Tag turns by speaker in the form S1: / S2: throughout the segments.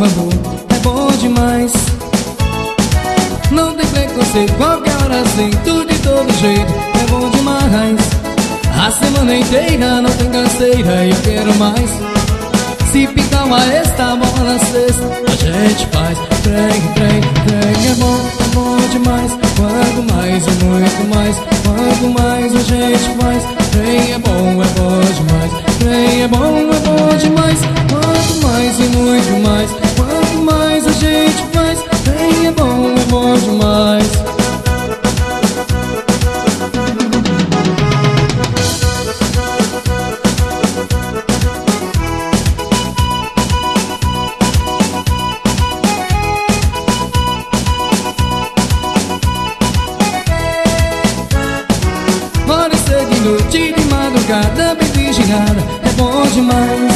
S1: amor é bom demais. Não tem preconceito, qualquer hora assim, tudo de todo jeito é bom demais. A semana inteira não tem canseira e eu quero mais. Se picar uma esta bola na sexta, a gente faz trem, trem, trem. É bom demais. Quanto mais e muito mais, quanto mais a gente faz. Trem é bom demais. Trem é bom demais. Quanto mais e muito mais, quanto mais a gente faz. Trem é bom demais. Noite de madrugada, bem vigiada, é bom demais.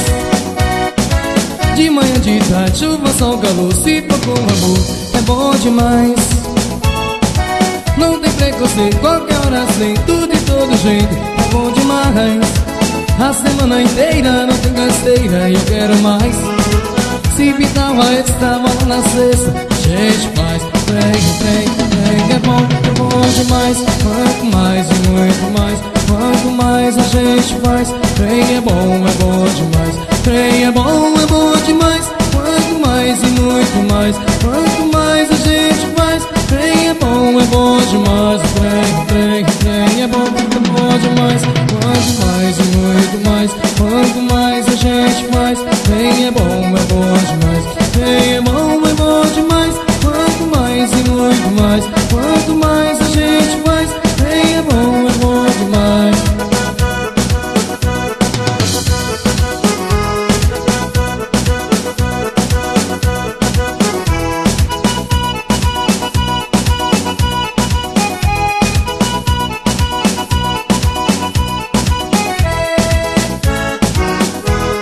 S1: De manhã, de tarde, chuva, sol, calor, se for com amor, é bom demais. Não tem preconceito, qualquer hora sem, tudo de todo jeito, é bom demais. A semana inteira não tem canseira e eu quero mais. Se pintar uma extra bola na sexta, a gente faz trem, trem, trem. É bom demais. Quanto mais e muito mais, quanto mais a gente faz. Trem é bom demais. Trem é bom demais. Quanto mais e muito mais, quanto mais a gente faz. Trem é bom demais. Trem, trem, trem é bom demais. Quanto mais e muito mais, quanto mais a gente faz. Trem é bom demais. Trem é bom demais. Quanto mais e muito mais, quanto mais a gente faz. Trem é bom demais.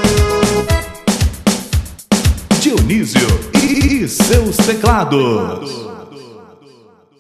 S2: Dionísio e seus teclados.